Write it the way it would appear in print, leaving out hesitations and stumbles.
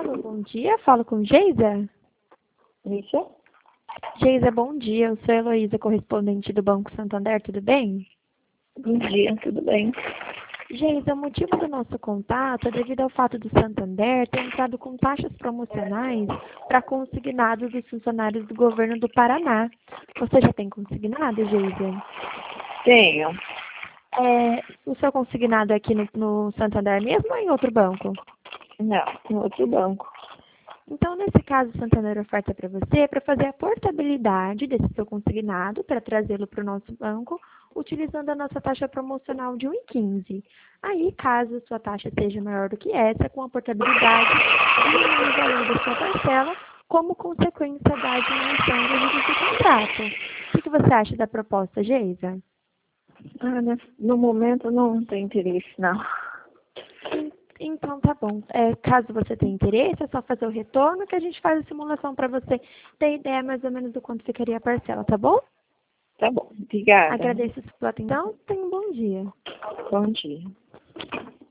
Alô, bom dia. Falo com Geisa. Isso? Geisa, bom dia. Eu sou a Heloísa, correspondente do Banco Santander. Tudo bem? Bom dia, tudo bem? Geisa, o motivo do nosso contato é devido ao fato do Santander ter entrado com taxas promocionais para consignados dos funcionários do governo do Paraná. Você já tem consignado, Geisa? Tenho. O seu consignado é aqui no Santander mesmo ou em outro banco? Não, em outro banco. Então, nesse caso, o Santander oferta para você para fazer a portabilidade desse seu consignado para trazê-lo para o nosso banco, utilizando a nossa taxa promocional de 1,15. Aí, caso sua taxa seja maior do que essa, com a portabilidade, diminui o valor da sua parcela como consequência da diminuição do juros do contrato. O que você acha da proposta, Geisa? No momento não tem interesse, não. Então, tá bom. Caso você tenha interesse, é só fazer o retorno que a gente faz a simulação para você ter ideia mais ou menos do quanto ficaria a parcela, tá bom? Tá bom, obrigada. Agradeço a sua atenção. Tenha um bom dia. Bom dia.